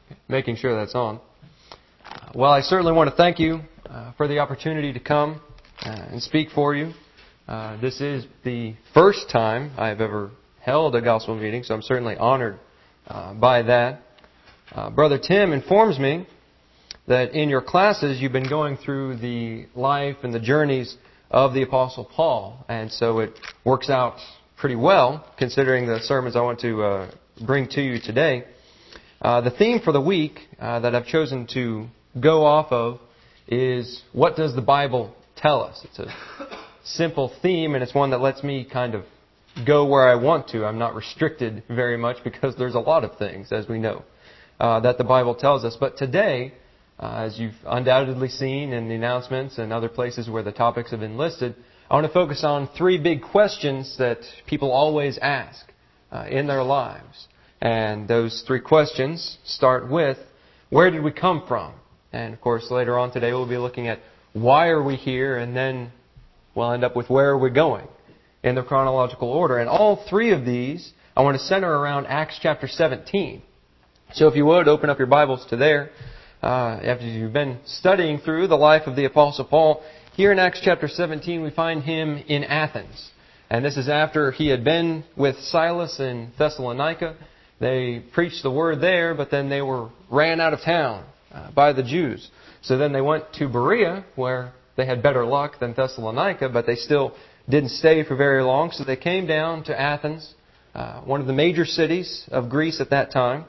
making sure that's on. Well, I certainly want to thank you for the opportunity to come and speak for you. This is the first time I've ever held a gospel meeting, so I'm certainly honored by that. Brother Tim informs me that in your classes you've been going through the life and the journeys of the Apostle Paul, and so it works out pretty well considering the sermons I want to bring to you today. The theme for the week that I've chosen to go off of is, what does the Bible tell us? It's a simple theme, and it's one that lets me kind of go where I want to. I'm not restricted very much because there's a lot of things, as we know, that the Bible tells us. But today, as you've undoubtedly seen in the announcements and other places where the topics have been listed, I want to focus on three big questions that people always ask in their lives. And those three questions start with, where did we come from? And of course, later on today we'll be looking at why are we here, and then we'll end up with where are we going in the chronological order. And all three of these I want to center around Acts chapter 17. So if you would, open up your Bibles to there. After you've been studying through the life of the Apostle Paul, here in Acts chapter 17 we find him in Athens. And this is after he had been with Silas in Thessalonica. They preached the word there, but then they were ran out of town by the Jews. So then they went to Berea, where they had better luck than Thessalonica, but they still didn't stay for very long. So they came down to Athens, one of the major cities of Greece at that time.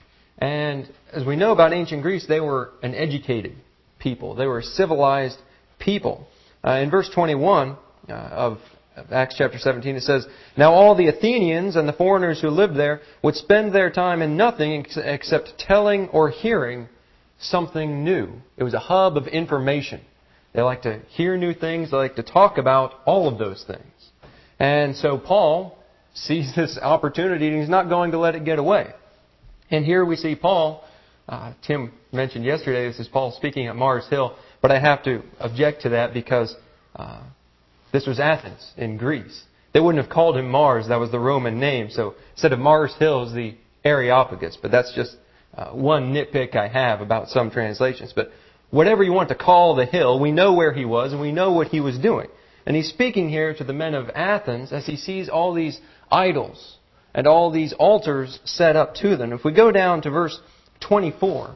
And as we know about ancient Greece, they were an educated people. They were a civilized people. In verse 21 of Acts chapter 17, it says, "Now all the Athenians and the foreigners who lived there would spend their time in nothing except telling or hearing something new." It was a hub of information. They like to hear new things. They like to talk about all of those things. And so Paul sees this opportunity, and he's not going to let it get away. And here we see Paul. Tim mentioned yesterday, this is Paul speaking at Mars Hill, but I have to object to that because this was Athens in Greece. They wouldn't have called him Mars. That was the Roman name. So instead of Mars Hill is the Areopagus. But that's just one nitpick I have about some translations. But whatever you want to call the hill, we know where he was and we know what he was doing. And he's speaking here to the men of Athens as he sees all these idols and all these altars set up to them. If we go down to verse 24,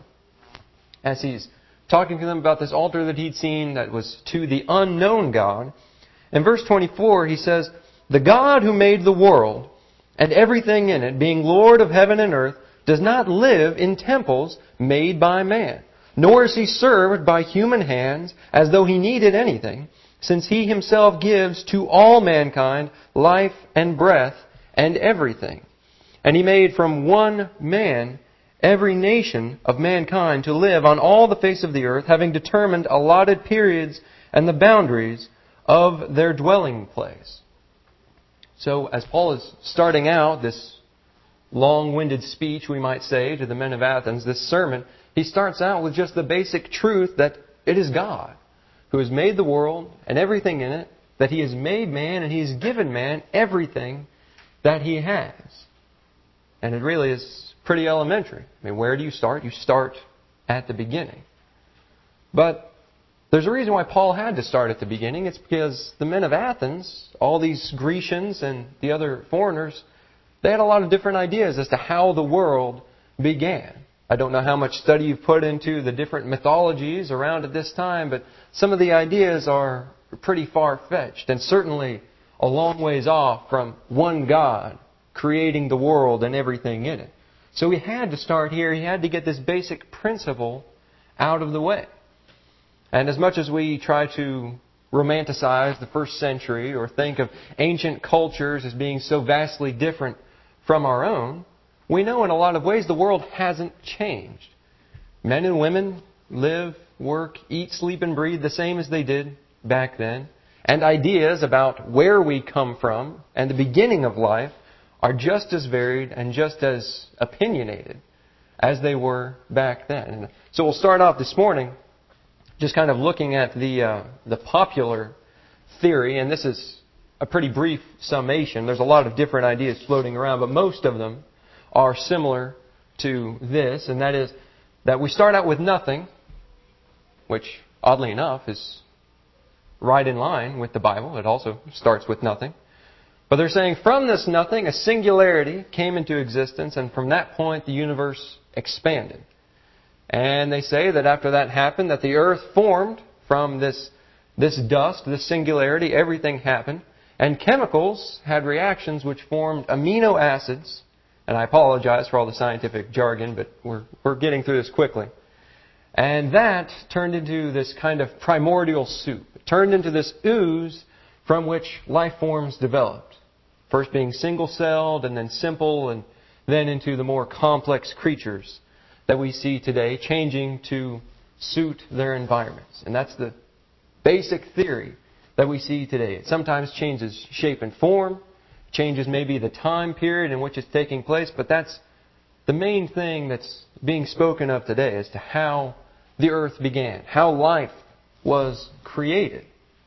as he's talking to them about this altar that he'd seen that was to the unknown God, in verse 24 he says, "The God who made the world and everything in it, being Lord of heaven and earth, does not live in temples made by man, nor is he served by human hands as though he needed anything, since he himself gives to all mankind life and breath and everything. And he made from one man every nation of mankind to live on all the face of the earth, having determined allotted periods and the boundaries of their dwelling place." So as Paul is starting out this long-winded speech, we might say, to the men of Athens, this sermon, he starts out with just the basic truth that it is God who has made the world and everything in it, that He has made man and He has given man everything that he has. And it really is pretty elementary. I mean, where do you start? You start at the beginning. But there's a reason why Paul had to start at the beginning. It's because the men of Athens, all these Grecians and the other foreigners, they had a lot of different ideas as to how the world began. I don't know how much study you've put into the different mythologies around at this time, but some of the ideas are pretty far-fetched and certainly a long ways off from one God creating the world and everything in it. So he had to start here. He had to get this basic principle out of the way. And as much as we try to romanticize the first century or think of ancient cultures as being so vastly different from our own, we know in a lot of ways the world hasn't changed. Men and women live, work, eat, sleep, and breathe the same as they did back then. And ideas about where we come from and the beginning of life are just as varied and just as opinionated as they were back then. And so we'll start off this morning just kind of looking at the popular theory, and this is a pretty brief summation. There's a lot of different ideas floating around, but most of them are similar to this, and that is that we start out with nothing, which, oddly enough, is right in line with the Bible. It also starts with nothing. But they're saying from this nothing, a singularity came into existence, and from that point, the universe expanded. And they say that after that happened, that the earth formed from this dust, this singularity, everything happened. And chemicals had reactions which formed amino acids. And I apologize for all the scientific jargon, but we're getting through this quickly. And that turned into this kind of primordial soup. It turned into this ooze from which life forms developed. First being single-celled, and then simple, and then into the more complex creatures that we see today, changing to suit their environments. And that's the basic theory that we see today. It sometimes changes shape and form, changes maybe the time period in which it's taking place, but that's the main thing that's being spoken of today as to how the earth began, how life was created.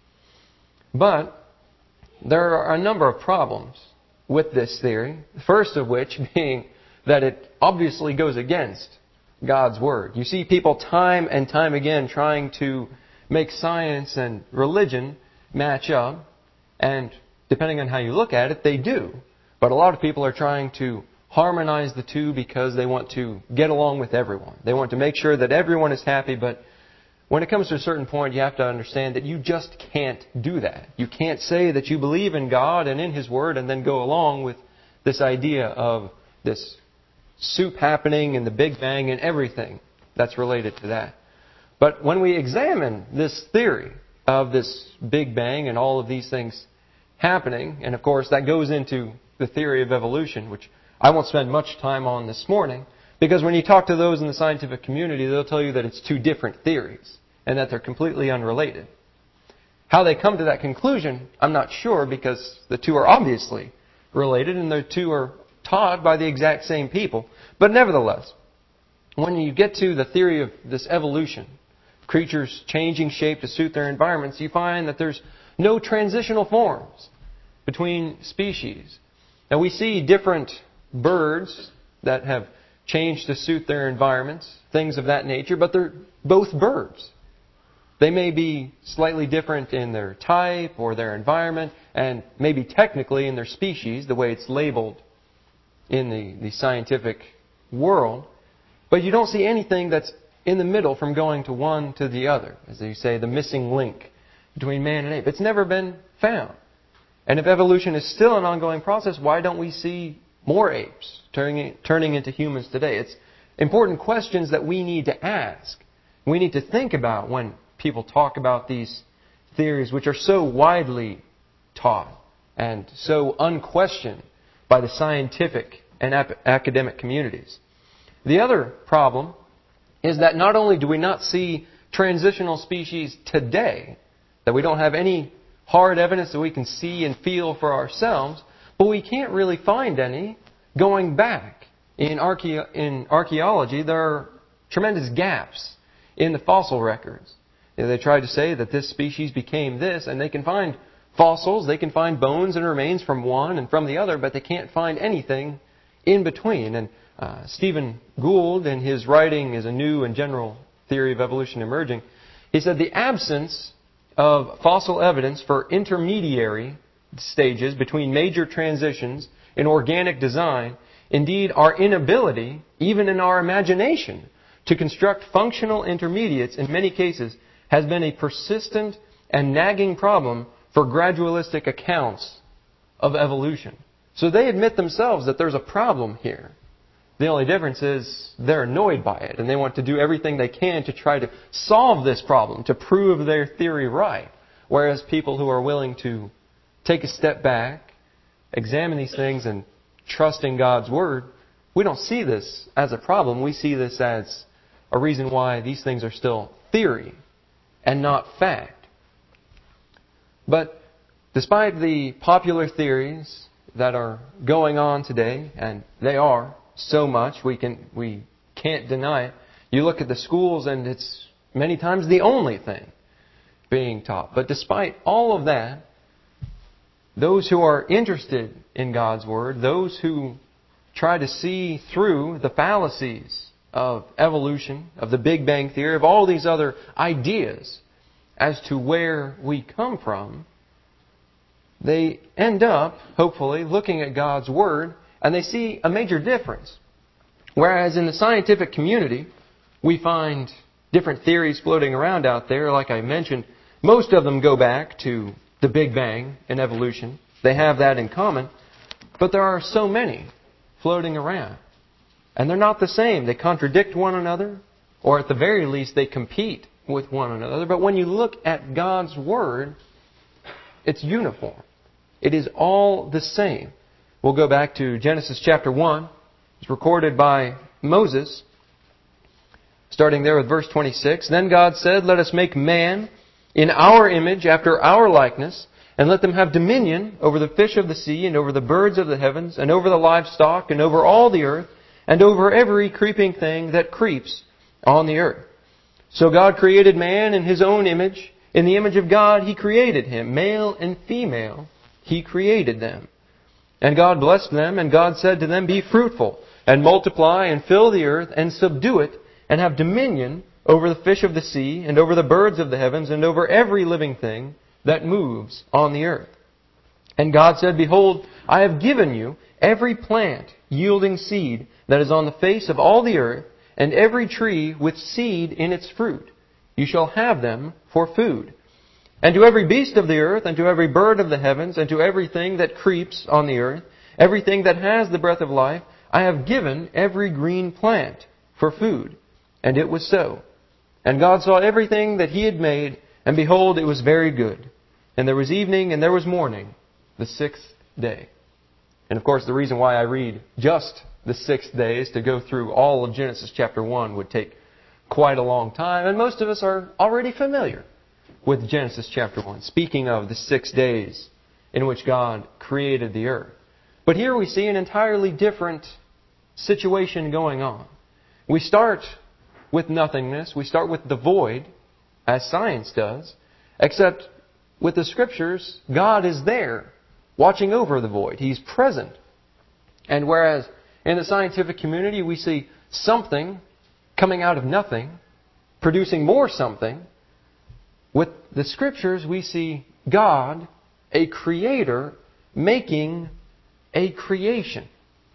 But there are a number of problems with this theory, the first of which being that it obviously goes against God's Word. You see people time and time again trying to make science and religion match up, and depending on how you look at it, they do. But a lot of people are trying to harmonize the two because they want to get along with everyone. They want to make sure that everyone is happy, but when it comes to a certain point, you have to understand that you just can't do that. You can't say that you believe in God and in His Word and then go along with this idea of this soup happening and the Big Bang and everything that's related to that. But when we examine this theory of this Big Bang and all of these things happening, and of course that goes into the theory of evolution, which I won't spend much time on this morning, because when you talk to those in the scientific community, they'll tell you that it's two different theories and that they're completely unrelated. How they come to that conclusion, I'm not sure, because the two are obviously related and the two are taught by the exact same people. But nevertheless, when you get to the theory of this evolution, creatures changing shape to suit their environments, you find that there's no transitional forms between species. Now we see different birds that have changed to suit their environments, things of that nature, but they're both birds. They may be slightly different in their type or their environment, and maybe technically in their species, the way it's labeled in the scientific world, but you don't see anything that's in the middle from going to one to the other. As they say, the missing link between man and ape. It's never been found. And if evolution is still an ongoing process, why don't we see more apes turning into humans today? It's important questions that we need to ask. We need to think about when people talk about these theories which are so widely taught and so unquestioned by the scientific and academic communities. The other problem is that not only do we not see transitional species today, that we don't have any hard evidence that we can see and feel for ourselves, but we can't really find any going back. In archaeology, there are tremendous gaps in the fossil records. They try to say that this species became this, and they can find fossils, they can find bones and remains from one and from the other, but they can't find anything in between. And Stephen Gould, in his writing is A New and General Theory of Evolution Emerging, he said the absence of fossil evidence for intermediary stages between major transitions in organic design, indeed our inability, even in our imagination, to construct functional intermediates in many cases has been a persistent and nagging problem for gradualistic accounts of evolution. So they admit themselves that there's a problem here. The only difference is they're annoyed by it, and they want to do everything they can to try to solve this problem, to prove their theory right. Whereas people who are willing to take a step back, examine these things, and trust in God's Word, we don't see this as a problem. We see this as a reason why these things are still theory and not fact. But despite the popular theories that are going on today, and they are so much, we can't deny it. You look at the schools and it's many times the only thing being taught. But despite all of that, those who are interested in God's Word, those who try to see through the fallacies of evolution, of the Big Bang Theory, of all these other ideas as to where we come from, they end up, hopefully, looking at God's Word and they see a major difference. Whereas in the scientific community, we find different theories floating around out there. Like I mentioned, most of them go back to the Big Bang and evolution. They have that in common. But there are so many floating around. And they're not the same. They contradict one another, or at the very least, they compete with one another. But when you look at God's Word, it's uniform. It is all the same. We'll go back to Genesis chapter 1. It's recorded by Moses. Starting there with verse 26. Then God said, "Let us make man in our image, after our likeness, and let them have dominion over the fish of the sea, and over the birds of the heavens, and over the livestock, and over all the earth, and over every creeping thing that creeps on the earth." So God created man in His own image. In the image of God He created him. Male and female He created them. And God blessed them, and God said to them, "Be fruitful, and multiply, and fill the earth, and subdue it, and have dominion over the fish of the sea, and over the birds of the heavens, and over every living thing that moves on the earth." And God said, "Behold, I have given you every plant yielding seed that is on the face of all the earth, and every tree with seed in its fruit. You shall have them for food. And to every beast of the earth, and to every bird of the heavens, and to everything that creeps on the earth, everything that has the breath of life, I have given every green plant for food." And it was so. And God saw everything that He had made, and behold, it was very good. And there was evening and there was morning, the sixth day. And of course, the reason why I read just the 6 days to go through all of Genesis chapter 1 would take quite a long time. And most of us are already familiar with Genesis chapter 1, speaking of the 6 days in which God created the earth. But here we see an entirely different situation going on. We start with nothingness. We start with the void, as science does, except with the Scriptures, God is there, watching over the void. He's present. And whereas in the scientific community we see something coming out of nothing, producing more something, with the Scriptures we see God, a creator, making a creation.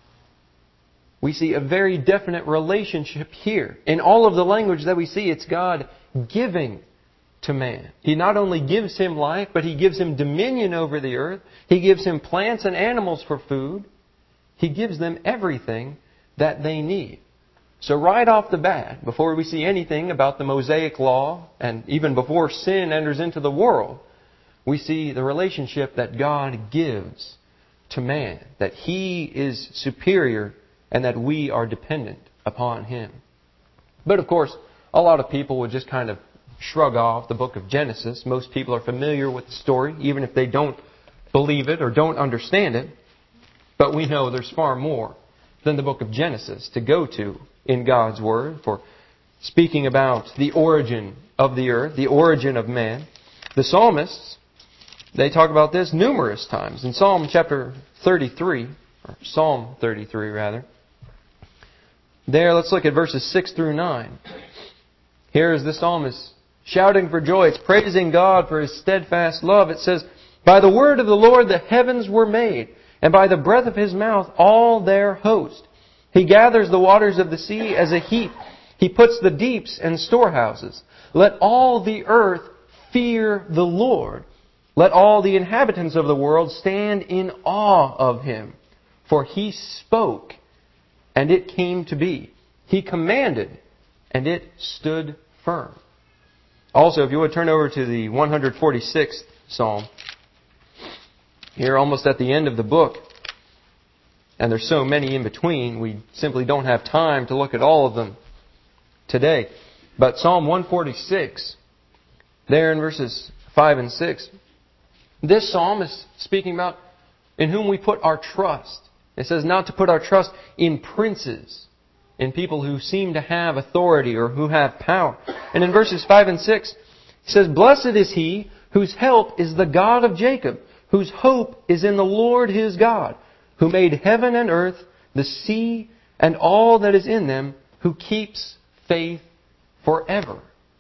We see a very definite relationship here. In all of the language that we see, it's God giving to man. He not only gives him life, but He gives him dominion over the earth. He gives him plants and animals for food. He gives them everything that they need. So right off the bat, before we see anything about the Mosaic Law, and even before sin enters into the world, we see the relationship that God gives to man, that He is superior and that we are dependent upon Him. But of course, a lot of people would just kind of shrug off the book of Genesis. Most people are familiar with the story, even if they don't believe it or don't understand it. But we know there's far more than the book of Genesis to go to in God's Word for speaking about the origin of the earth, the origin of man. The psalmists, they talk about this numerous times. In Psalm chapter 33, or Psalm 33 rather, there, let's look at verses 6 through 9. Here is the psalmist shouting for joy. It's praising God for His steadfast love. It says, "By the word of the Lord the heavens were made, and by the breath of His mouth all their host. He gathers the waters of the sea as a heap. He puts the deeps in storehouses. Let all the earth fear the Lord. Let all the inhabitants of the world stand in awe of Him. For He spoke, and it came to be. He commanded, and it stood firm." Also, if you would turn over to the 146th Psalm, here almost at the end of the book, and there's so many in between, we simply don't have time to look at all of them today. But Psalm 146, there in verses 5 and 6, this psalm is speaking about in whom we put our trust. It says not to put our trust in princes, in people who seem to have authority or who have power. And in verses 5 and 6, it says, "Blessed is he whose help is the God of Jacob, whose hope is in the Lord his God, who made heaven and earth, the sea, and all that is in them, who keeps faith forever.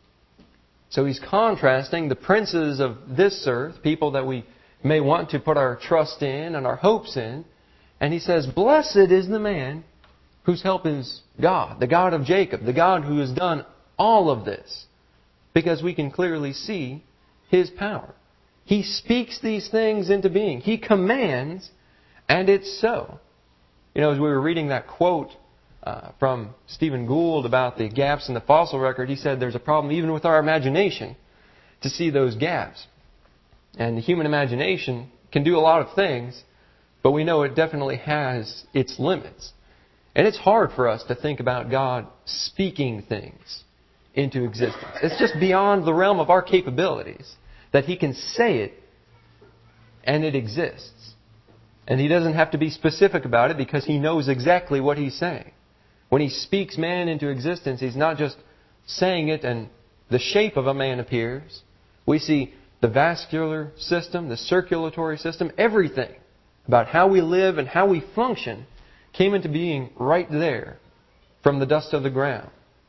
So He's contrasting the princes of this earth, people that we may want to put our trust in and our hopes in. And He says, blessed is the man whose help is God, the God of Jacob, the God who has done all of this. Because we can clearly see His power. He speaks these things into being. He commands, and it's so. You know, as we were reading that quote from Stephen Gould about the gaps in the fossil record, he said there's a problem even with our imagination to see those gaps. And the human imagination can do a lot of things, but we know it definitely has its limits. And it's hard for us to think about God speaking things into existence. It's just beyond the realm of our capabilities that He can say it and it exists. And He doesn't have to be specific about it because He knows exactly what He's saying. When He speaks man into existence, He's not just saying it and the shape of a man appears. We see the vascular system, the circulatory system, everything about how we live and how we function came into being right there from the dust of the ground.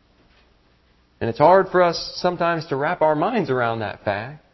And it's hard for us sometimes to wrap our minds around that fact.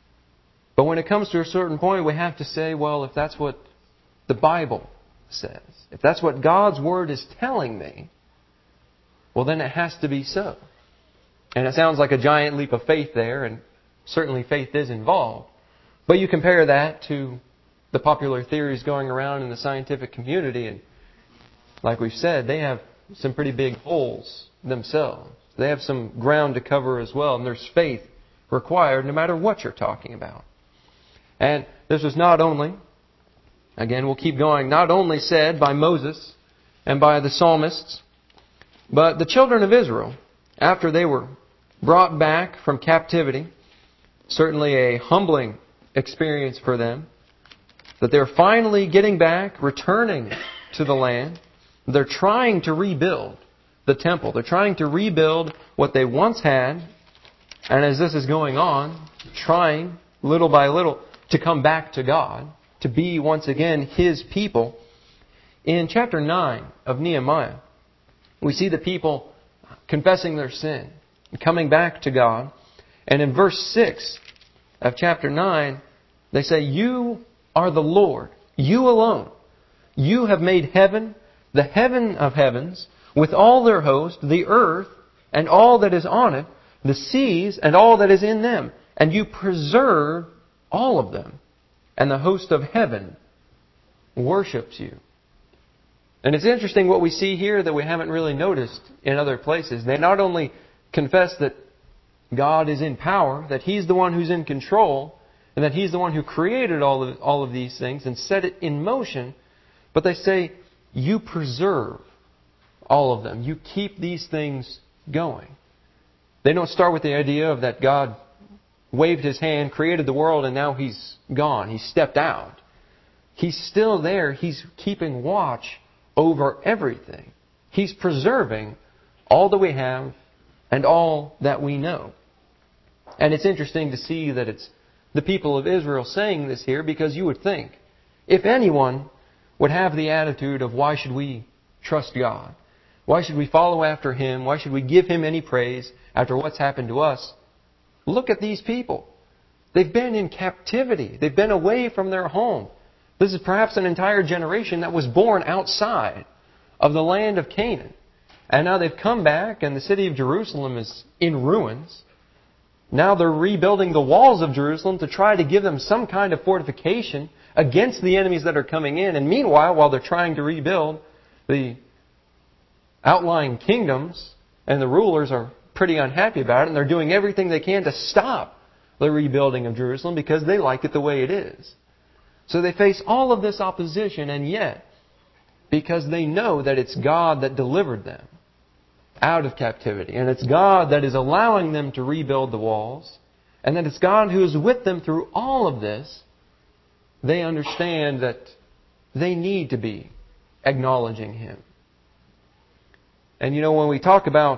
But when it comes to a certain point, we have to say, well, if that's what the Bible says, if that's what God's Word is telling me, well, then it has to be so. And it sounds like a giant leap of faith there, and certainly faith is involved. But you compare that to the popular theories going around in the scientific community, and like we've said, they have some pretty big holes themselves. They have some ground to cover as well, and there's faith required no matter what you're talking about. And this was not only, again, we'll keep going, not only said by Moses and by the psalmists, but the children of Israel, after they were brought back from captivity, certainly a humbling experience for them, that they're finally getting back, returning to the land. They're trying to rebuild the temple. They're trying to rebuild what they once had. And as this is going on, trying little by little to come back to God, to be once again His people. In chapter 9 of Nehemiah, we see the people confessing their sin and coming back to God. And in verse 6 of chapter 9, they say, "You are the Lord, you alone. You have made heaven, the heaven of heavens, with all their host, the earth and all that is on it, the seas and all that is in them. And you preserve all of them. And the host of heaven worships you." And it's interesting what we see here that we haven't really noticed in other places. They not only confess that God is in power, that He's the one who's in control, and that He's the one who created all of these things and set it in motion, but they say, you preserve all of them. You keep these things going. They don't start with the idea of that God waved His hand, created the world, and now He's gone. He stepped out. He's still there. He's keeping watch over everything. He's preserving all that we have and all that we know. And it's interesting to see that it's the people of Israel saying this here, because you would think, if anyone would have the attitude of why should we trust God? Why should we follow after Him? Why should we give Him any praise after what's happened to us? Look at these people. They've been in captivity. They've been away from their home. This is perhaps an entire generation that was born outside of the land of Canaan. And now they've come back and the city of Jerusalem is in ruins. Now they're rebuilding the walls of Jerusalem to try to give them some kind of fortification against the enemies that are coming in. And meanwhile, while they're trying to rebuild, the outlying kingdoms and the rulers are pretty unhappy about it, and they're doing everything they can to stop the rebuilding of Jerusalem because they like it the way it is. So they face all of this opposition, and yet, because they know that it's God that delivered them out of captivity, and it's God that is allowing them to rebuild the walls, and that it's God who is with them through all of this, they understand that they need to be acknowledging Him. And you know, when we talk about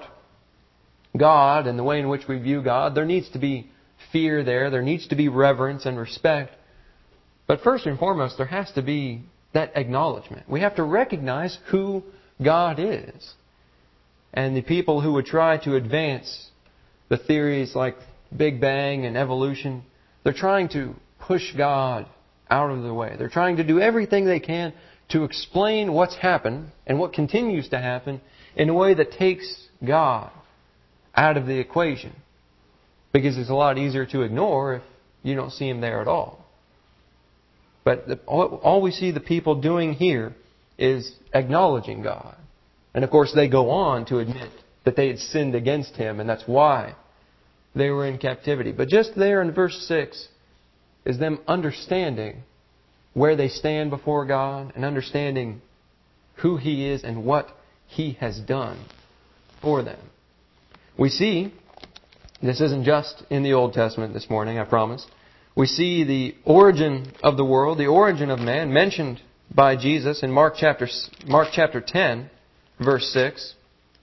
God and the way in which we view God, there needs to be fear there. There needs to be reverence and respect. But first and foremost, there has to be that acknowledgement. We have to recognize who God is. and the people who would try to advance the theories like Big Bang and evolution, they're trying to push God out of the way. They're trying to do everything they can to explain what's happened and what continues to happen in a way that takes God out of the equation. Because it's a lot easier to ignore if you don't see Him there at all. But all we see the people doing here is acknowledging God. And of course they go on to admit that they had sinned against Him, and that's why they were in captivity. But just there in verse 6 is them understanding where they stand before God and understanding who He is and what He has done for them. We see, this isn't just in the Old Testament this morning, I promise. We see the origin of the world, the origin of man, mentioned by Jesus in Mark chapter 10, verse 6.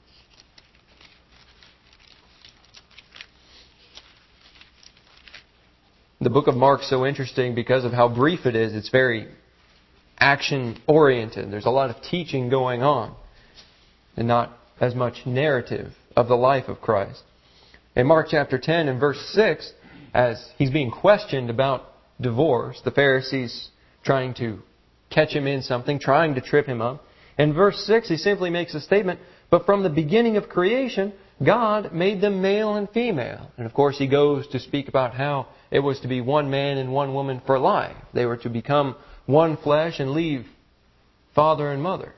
The book of Mark is so interesting because of how brief it is. It's very action-oriented. There's a lot of teaching going on and not as much narrative of the life of Christ. In Mark chapter 10 and verse 6, as He's being questioned about divorce, the Pharisees trying to catch Him in something, trying to trip Him up. In verse 6, He simply makes a statement, but from the beginning of creation, God made them male and female. And of course He goes to speak about how it was to be one man and one woman for life. They were to become one flesh and leave father and mother.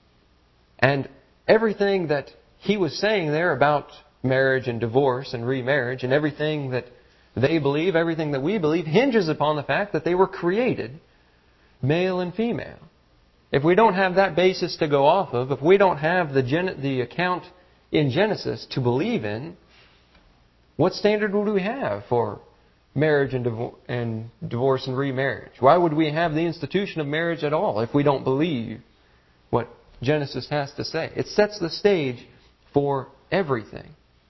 And everything that He was saying there about marriage and divorce and remarriage and everything that they believe, everything that we believe, hinges upon the fact that they were created male and female. If we don't have that basis to go off of, if we don't have the account in Genesis to believe in, what standard would we have for marriage and divorce and remarriage? Why would we have the institution of marriage at all if we don't believe what Genesis has to say? It sets the stage for everything.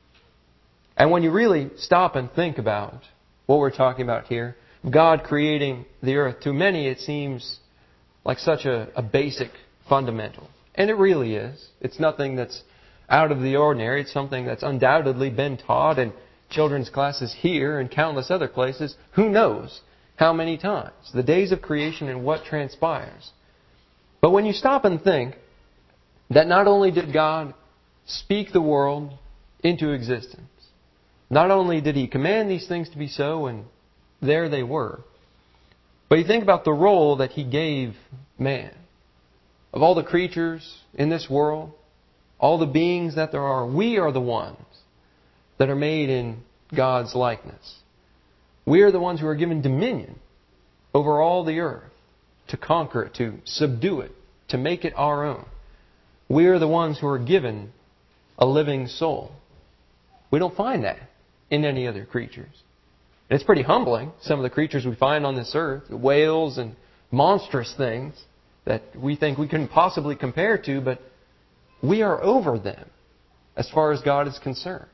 And when you really stop and think about what we're talking about here, God creating the earth, to many it seems like such a basic fundamental. And it really is. It's nothing that's out of the ordinary. It's something that's undoubtedly been taught in children's classes here and countless other places. Who knows how many times? The days of creation and what transpires. But when you stop and think that not only did God speak the world into existence, not only did He command these things to be so, and there they were, but you think about the role that He gave man. Of all the creatures in this world, all the beings that there are, we are the ones that are made in God's likeness. We are the ones who are given dominion over all the earth, to conquer it, to subdue it, to make it our own. We are the ones who are given a living soul. We don't find that in any other creatures. And it's pretty humbling, some of the creatures we find on this earth, whales and monstrous things that we think we couldn't possibly compare to, but we are over them as far as God is concerned.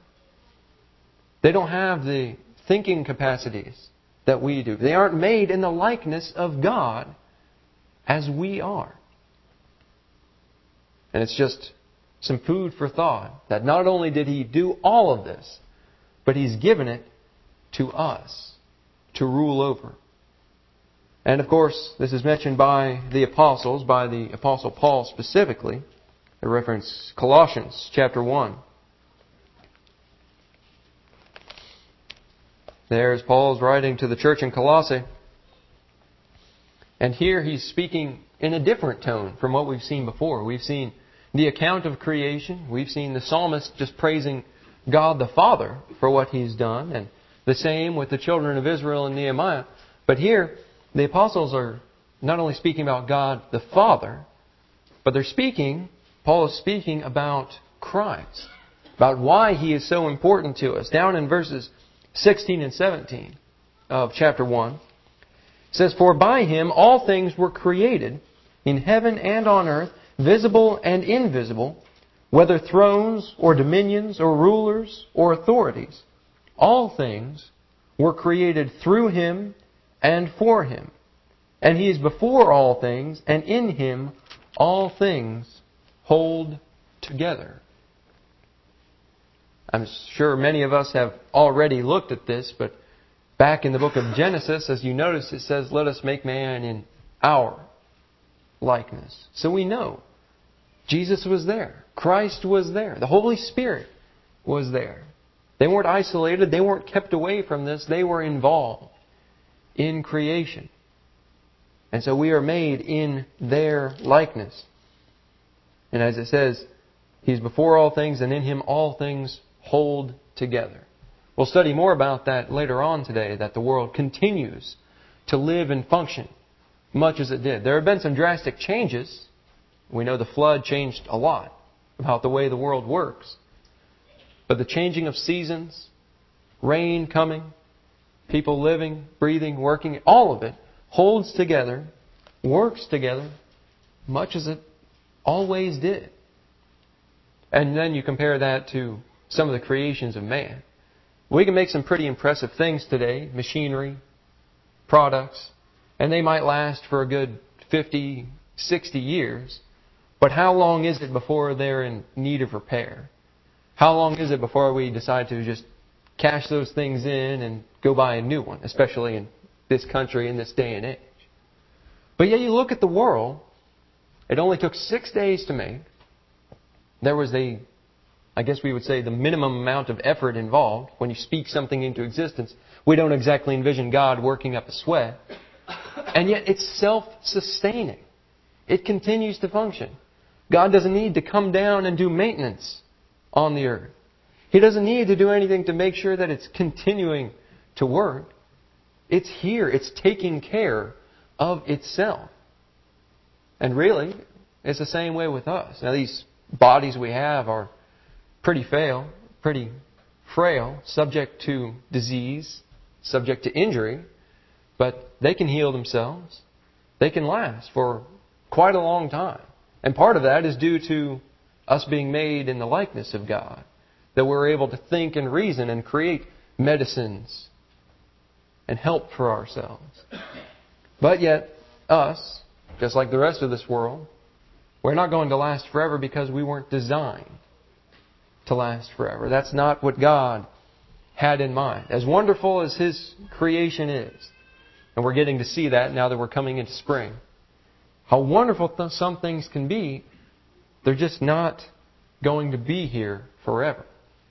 They don't have the thinking capacities that we do. They aren't made in the likeness of God as we are. And it's just some food for thought that not only did He do all of this, but He's given it to us to rule over. And of course, this is mentioned by the apostles, by the Apostle Paul specifically. I reference Colossians chapter 1. There's Paul's writing to the church in Colossae. And here he's speaking in a different tone from what we've seen before. We've seen the account of creation. We've seen the psalmist just praising God the Father for what He's done. And the same with the children of Israel and Nehemiah. But here, the apostles are not only speaking about God the Father, but Paul is speaking about Christ. About why He is so important to us. Down in verses 16 and 17 of chapter 1. It says, "For by Him all things were created, in heaven and on earth, visible and invisible, whether thrones or dominions or rulers or authorities. All things were created through Him and for Him. And He is before all things, and in Him all things hold together." I'm sure many of us have already looked at this, but back in the book of Genesis, as you notice, it says, let us make man in our likeness. So we know Jesus was there. Christ was there. The Holy Spirit was there. They weren't isolated. They weren't kept away from this. They were involved in creation. And so we are made in their likeness. And as it says, He's before all things, and in Him all things hold together. We'll study more about that later on today, that the world continues to live and function much as it did. There have been some drastic changes. We know the flood changed a lot about the way the world works. But the changing of seasons, rain coming, people living, breathing, working, all of it holds together, works together, much as it always did. And then you compare that to some of the creations of man. We can make some pretty impressive things today, machinery, products, and they might last for a good 50, 60 years. But how long is it before they're in need of repair? How long is it before we decide to just cash those things in and go buy a new one, especially in this country in this day and age? But yet you look at the world, it only took 6 days to make. There was I guess we would say, the minimum amount of effort involved. When you speak something into existence, we don't exactly envision God working up a sweat. And yet it's self-sustaining. It continues to function. God doesn't need to come down and do maintenance on the earth. He doesn't need to do anything to make sure that it's continuing to work. It's here. It's taking care of itself. And really, it's the same way with us. Now, these bodies we have are pretty frail, subject to disease, subject to injury, but they can heal themselves. They can last for quite a long time. And part of that is due to us being made in the likeness of God, that we're able to think and reason and create medicines and help for ourselves. But yet, us, just like the rest of this world, we're not going to last forever because we weren't designed to last forever. That's not what God had in mind. As wonderful as His creation is, and we're getting to see that now that we're coming into spring, how wonderful some things can be, they're just not going to be here forever.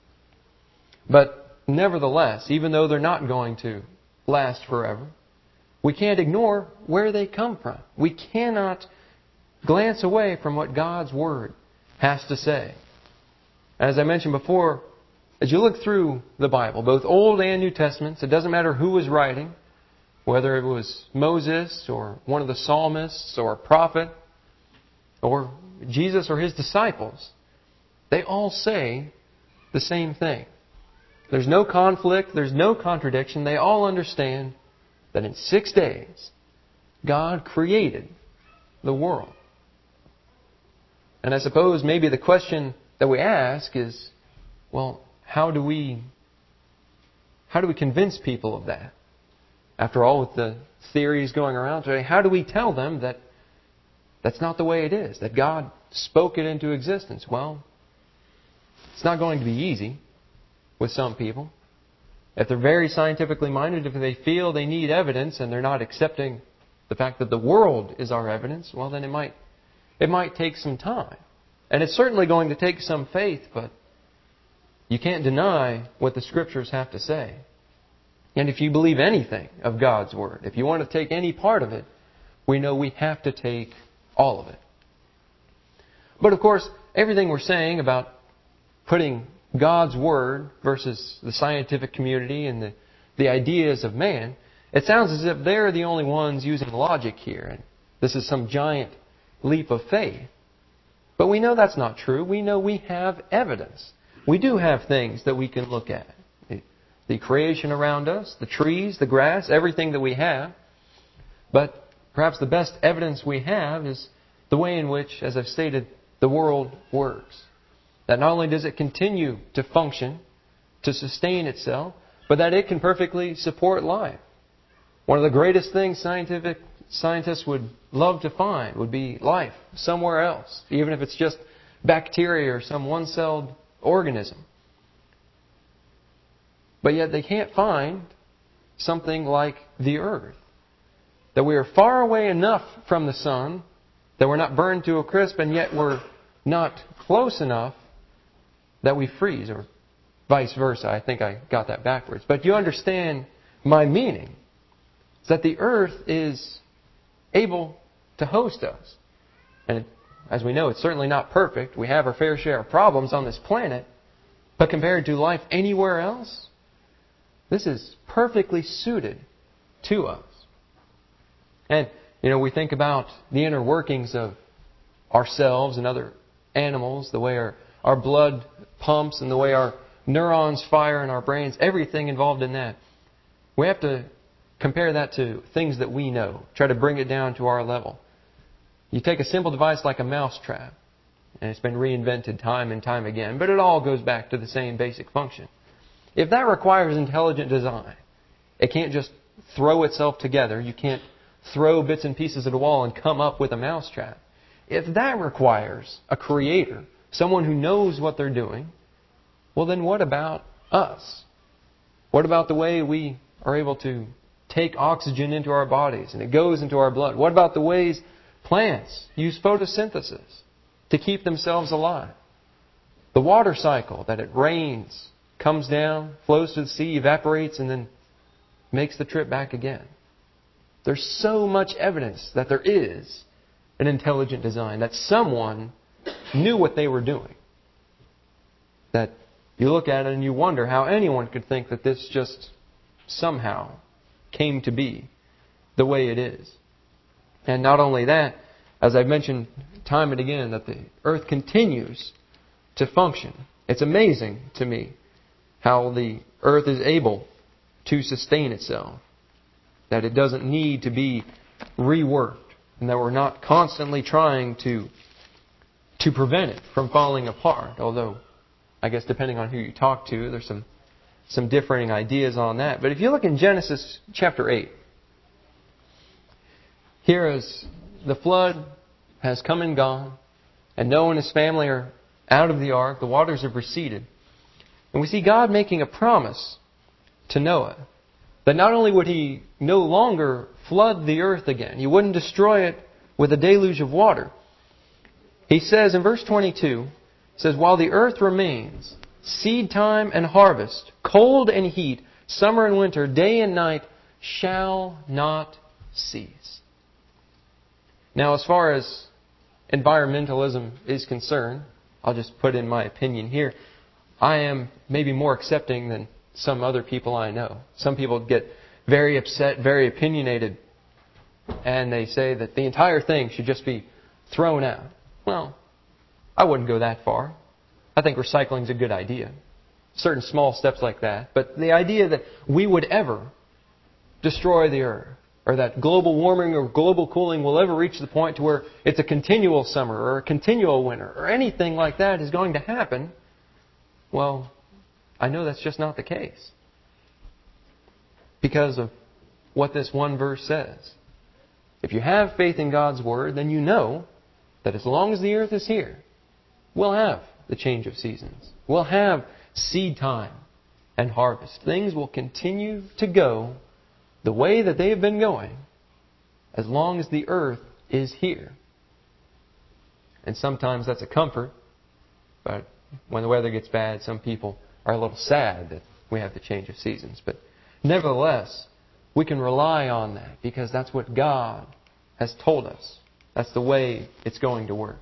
But nevertheless, even though they're not going to last forever, we can't ignore where they come from. We cannot glance away from what God's Word has to say. As I mentioned before, as you look through the Bible, both Old and New Testaments, it doesn't matter who was writing, whether it was Moses or one of the psalmists or a prophet or Jesus or His disciples, they all say the same thing. There's no conflict, there's no contradiction. They all understand that in 6 days, God created the world. And I suppose maybe the question that we ask is, well, how do we convince people of that? After all, with the theories going around today, how do we tell them that that's not the way it is, that God spoke it into existence? Well, it's not going to be easy with some people. If they're very scientifically minded, if they feel they need evidence and they're not accepting the fact that the world is our evidence, well, then it might take some time. And it's certainly going to take some faith, but you can't deny what the Scriptures have to say. And if you believe anything of God's Word, if you want to take any part of it, we know we have to take all of it. But of course, everything we're saying about putting God's Word versus the scientific community and the ideas of man, it sounds as if they're the only ones using logic here. And this is some giant leap of faith. But we know that's not true. We know we have evidence. We do have things that we can look at. The creation around us, the trees, the grass, everything that we have. But perhaps the best evidence we have is the way in which, as I've stated, the world works. That not only does it continue to function, to sustain itself, but that it can perfectly support life. One of the greatest things scientists would love to find would be life somewhere else, even if it's just bacteria or some one-celled organism. But yet they can't find something like the earth. That we are far away enough from the sun that we're not burned to a crisp, and yet we're not close enough that we freeze, or vice versa. I think I got that backwards. But you understand my meaning. It's that the earth is able to host us. And as we know, it's certainly not perfect. We have our fair share of problems on this planet. But compared to life anywhere else, this is perfectly suited to us. And, we think about the inner workings of ourselves and other animals, the way our blood pumps and the way our neurons fire in our brains, everything involved in that. We have to compare that to things that we know, try to bring it down to our level. You take a simple device like a mousetrap, and it's been reinvented time and time again, but it all goes back to the same basic function. If that requires intelligent design, it can't just throw itself together. You can't throw bits and pieces at a wall and come up with a mousetrap. If that requires a creator, someone who knows what they're doing, well then what about us? What about the way we are able to take oxygen into our bodies and it goes into our blood? What about the ways plants use photosynthesis to keep themselves alive? The water cycle, that it rains, comes down, flows to the sea, evaporates, and then makes the trip back again. There's so much evidence that there is an intelligent design, that someone knew what they were doing. That you look at it and you wonder how anyone could think that this just somehow came to be the way it is. And not only that, as I've mentioned time and again, that the earth continues to function. It's amazing to me how the earth is able to sustain itself. That it doesn't need to be reworked. And that we're not constantly trying to prevent it from falling apart. Although, I guess depending on who you talk to, there's some differing ideas on that. But if you look in Genesis chapter 8, here as the flood has come and gone, and Noah and his family are out of the ark, the waters have receded. And we see God making a promise to Noah that not only would He no longer flood the earth again, He wouldn't destroy it with a deluge of water. He says in verse 22, it says, "While the earth remains, seed time and harvest, cold and heat, summer and winter, day and night shall not cease." Now, as far as environmentalism is concerned, I'll just put in my opinion here. I am maybe more accepting than some other people I know. Some people get very upset, very opinionated, and they say that the entire thing should just be thrown out. Well, I wouldn't go that far. I think recycling is a good idea. Certain small steps like that. But the idea that we would ever destroy the earth, or that global warming or global cooling will ever reach the point to where it's a continual summer or a continual winter or anything like that is going to happen, well, I know that's just not the case. Because of what this one verse says. If you have faith in God's Word, then you know that as long as the earth is here, we'll have the change of seasons. We'll have seed time and harvest. Things will continue to go the way that they have been going as long as the earth is here. And sometimes that's a comfort, but when the weather gets bad, some people are a little sad that we have the change of seasons. But nevertheless, we can rely on that because that's what God has told us. That's the way it's going to work.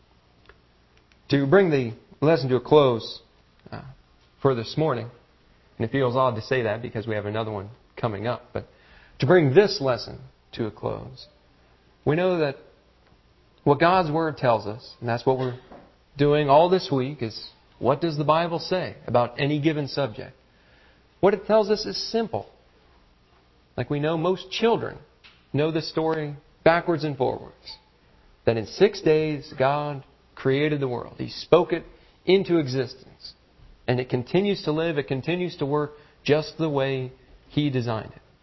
To bring the lesson to a close for this morning, and it feels odd to say that because we have another one coming up, but to bring this lesson to a close, we know that what God's Word tells us, and that's what we're doing all this week, is what does the Bible say about any given subject? What it tells us is simple. Like we know most children know this story backwards and forwards. That in 6 days God created the world. He spoke it into existence. And it continues to live, it continues to work just the way He designed it.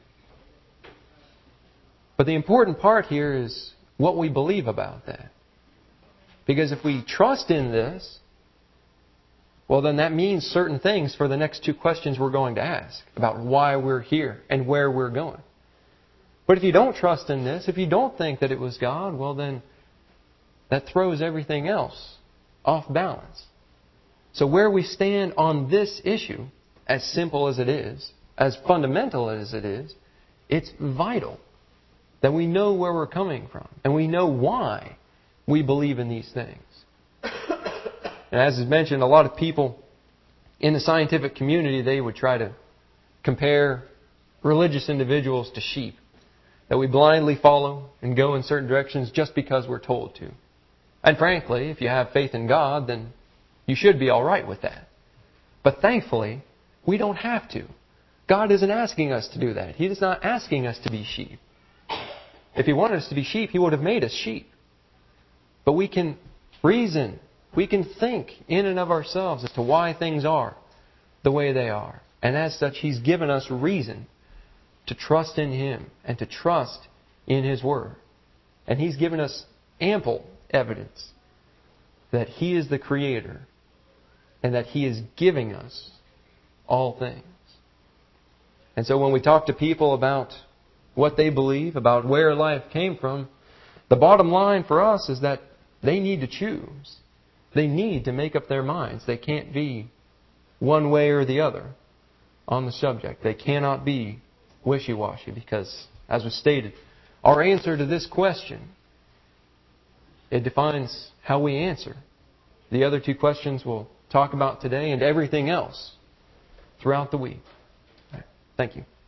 But the important part here is what we believe about that. Because if we trust in this, well, then that means certain things for the next two questions we're going to ask about why we're here and where we're going. But if you don't trust in this, if you don't think that it was God, well, then that throws everything else off balance. So where we stand on this issue, as simple as it is, as fundamental as it is, it's vital that we know where we're coming from and we know why we believe in these things. And as is mentioned, a lot of people in the scientific community, they would try to compare religious individuals to sheep that we blindly follow and go in certain directions just because we're told to. And frankly, if you have faith in God, then you should be all right with that. But thankfully, we don't have to. God isn't asking us to do that. He is not asking us to be sheep. If He wanted us to be sheep, He would have made us sheep. But we can reason, we can think in and of ourselves as to why things are the way they are. And as such, He's given us reason to trust in Him and to trust in His Word. And He's given us ample evidence that He is the Creator and that He is giving us all things. And so when we talk to people about what they believe, about where life came from, the bottom line for us is that they need to choose. They need to make up their minds. They can't be one way or the other on the subject. They cannot be wishy-washy because, as was stated, our answer to this question, it defines how we answer. The other two questions we'll talk about today and everything else throughout the week. Thank you.